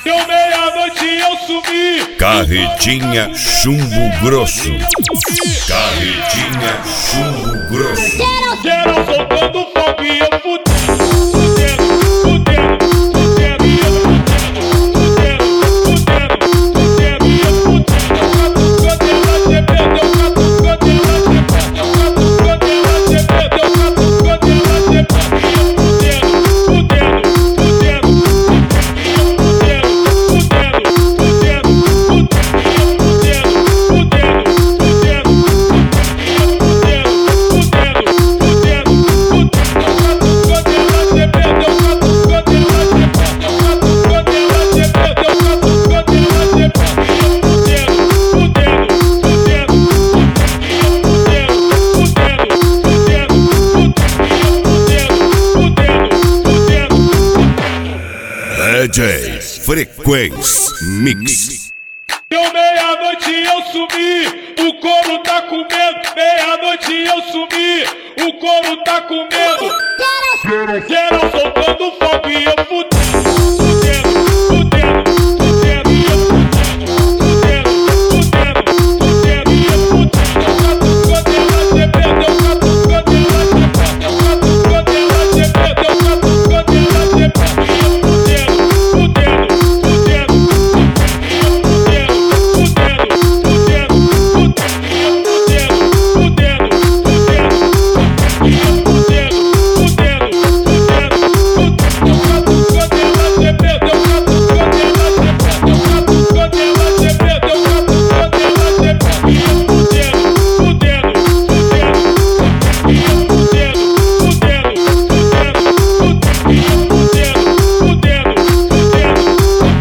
Deu meia-noite e eu sumi. Carretinha chumbo grosso. Carretinha chumbo grosso. Geral soltando fogo e eu fudendo, fudendo, fudendo, fudendo, e eu fudendo, fudendo, fudendo, e eu fudendo. Catucando ela gemendo, eu catucando ela gemendo, eu catucando ela gemendo, eu catucando ela gemendo, e eu fudendo, fudendo, fudendo, e eu fudendo, fudendo, fudendo, fudendo, e eu fudendo, fudendo, fudendo, e eu fudendo, fudendo, fudendo. DJ Frequência Mix. Deu meia-noite e eu sumi, o couro tá com medo. Meia-noite e eu sumi, o couro tá com medo. Geral soltando fogo